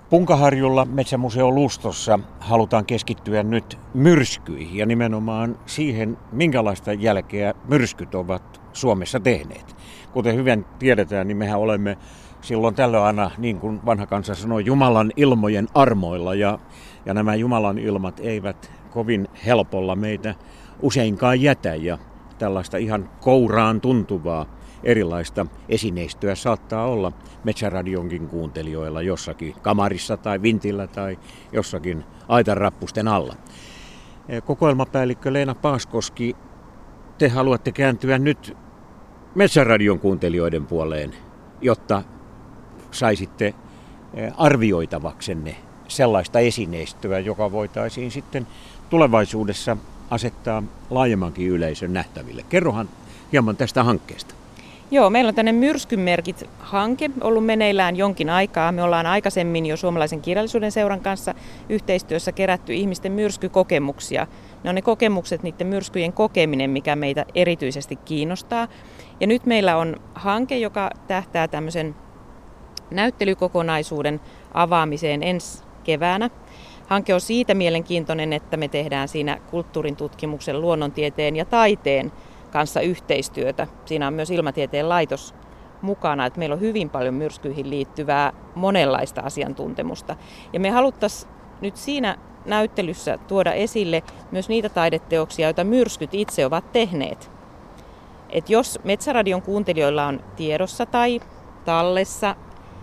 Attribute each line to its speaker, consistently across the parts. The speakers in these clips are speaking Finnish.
Speaker 1: Punkaharjulla Metsämuseo Lustossa halutaan keskittyä nyt myrskyihin ja nimenomaan siihen, minkälaista jälkeä myrskyt ovat Suomessa tehneet. Kuten hyvin tiedetään, niin mehän olemme silloin tällöin aina, niin kuin vanha kansa sanoi, Jumalan ilmojen armoilla ja nämä Jumalan ilmat eivät kovin helpolla meitä useinkaan jätä ja tällaista ihan kouraan tuntuvaa erilaista esineistöä saattaa olla Metsäradionkin kuuntelijoilla jossakin kamarissa tai vintillä tai jossakin aitanrappusten alla. Kokoelmapäällikkö Leena Paaskoski, te haluatte kääntyä nyt Metsäradion kuuntelijoiden puoleen, jotta saisitte arvioitavaksenne sellaista esineistöä, joka voitaisiin sitten tulevaisuudessa asettaa laajemmankin yleisön nähtäville. Kerrohan hieman tästä hankkeesta.
Speaker 2: Joo, meillä on tänne Myrskymerkit-hanke ollut meneillään jonkin aikaa. Me ollaan aikaisemmin jo Suomalaisen kirjallisuuden seuran kanssa yhteistyössä kerätty ihmisten myrskykokemuksia. Ne on ne kokemukset, niiden myrskyjen kokeminen, mikä meitä erityisesti kiinnostaa. Ja nyt meillä on hanke, joka tähtää tämmöisen näyttelykokonaisuuden avaamiseen ensi keväänä. Hanke on siitä mielenkiintoinen, että me tehdään siinä kulttuurin tutkimuksen, luonnontieteen ja taiteen kanssa yhteistyötä. Siinä on myös Ilmatieteen laitos mukana, että meillä on hyvin paljon myrskyihin liittyvää monenlaista asiantuntemusta. Ja me haluttaisiin nyt siinä näyttelyssä tuoda esille myös niitä taideteoksia, joita myrskyt itse ovat tehneet. Et jos Metsäradion kuuntelijoilla on tiedossa tai tallessa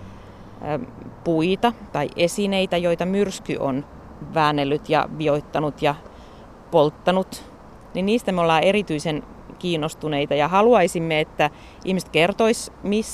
Speaker 2: puita tai esineitä, joita myrsky on väännellyt ja vioittanut ja polttanut, niin niistä me ollaan erityisen kiinnostuneita ja haluaisimme, että ihmiset kertois,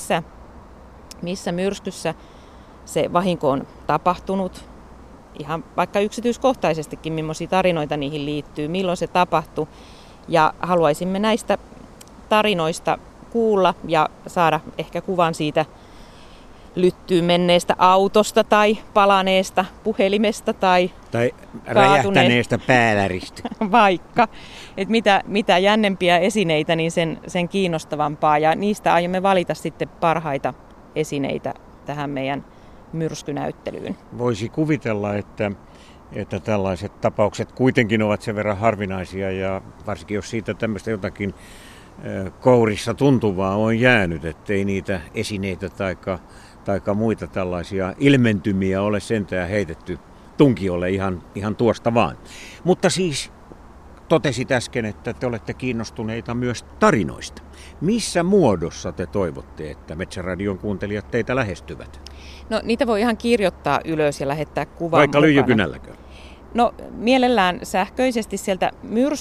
Speaker 2: missä myrskyssä se vahinko on tapahtunut. Ihan vaikka yksityiskohtaisestikin, millaisia tarinoita niihin liittyy, milloin se tapahtui. Ja haluaisimme näistä tarinoista kuulla ja saada ehkä kuvan siitä lyttyyn menneestä autosta tai palaneesta puhelimesta tai
Speaker 1: räjähtäneestä pääläristä.
Speaker 2: Vaikka. Että mitä jännempiä esineitä, niin sen kiinnostavampaa. Ja niistä aiomme valita sitten parhaita esineitä tähän meidän myrskynäyttelyyn.
Speaker 1: Voisi kuvitella, että tällaiset tapaukset kuitenkin ovat sen verran harvinaisia ja varsinkin jos siitä tämmöistä jotakin kourissa tuntuvaa on jäänyt, ettei niitä esineitä taikka muita tällaisia ilmentymiä ole sentään heitetty tunkiolle ihan tuosta vaan. Mutta siis totesit äsken, että te olette kiinnostuneita myös tarinoista. Missä muodossa te toivotte, että Metsäradion kuuntelijat teitä lähestyvät?
Speaker 2: No niitä voi ihan kirjoittaa ylös ja lähettää kuvan
Speaker 1: vaikka lyijykynälläkö?
Speaker 2: No mielellään sähköisesti sieltä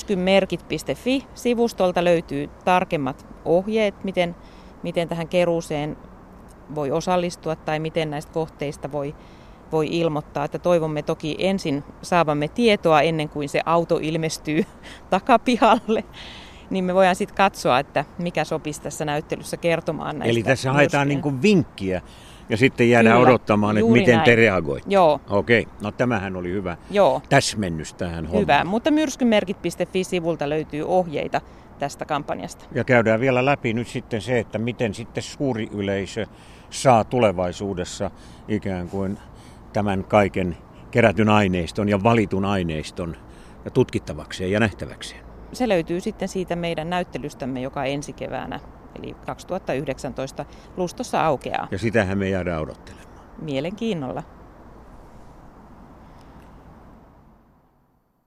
Speaker 2: myrskymerkit.fi-sivustolta löytyy tarkemmat ohjeet, miten tähän keruuseen voi osallistua tai miten näistä kohteista voi ilmoittaa. Että toivomme toki ensin saavamme tietoa ennen kuin se auto ilmestyy takapihalle, niin me voidaan sitten katsoa, että mikä sopisi tässä näyttelyssä kertomaan näistä.
Speaker 1: Eli tässä haetaan niin kuin vinkkiä ja sitten jäädään odottamaan, että miten näin te reagoitte.
Speaker 2: Joo.
Speaker 1: Okei, no tämähän oli hyvä täsmennys tähän hommaan.
Speaker 2: Hyvä, mutta myrskymerkit.fi-sivulta löytyy ohjeita tästä kampanjasta.
Speaker 1: Ja käydään vielä läpi nyt sitten se, että miten sitten suuri yleisö saa tulevaisuudessa ikään kuin tämän kaiken kerätyn aineiston ja valitun aineiston tutkittavakseen ja nähtäväkseen.
Speaker 2: Se löytyy sitten siitä meidän näyttelystämme, joka ensi keväänä, eli 2019 Lustossa aukeaa.
Speaker 1: Ja sitähän me jäädään odottelemaan.
Speaker 2: Mielenkiinnolla.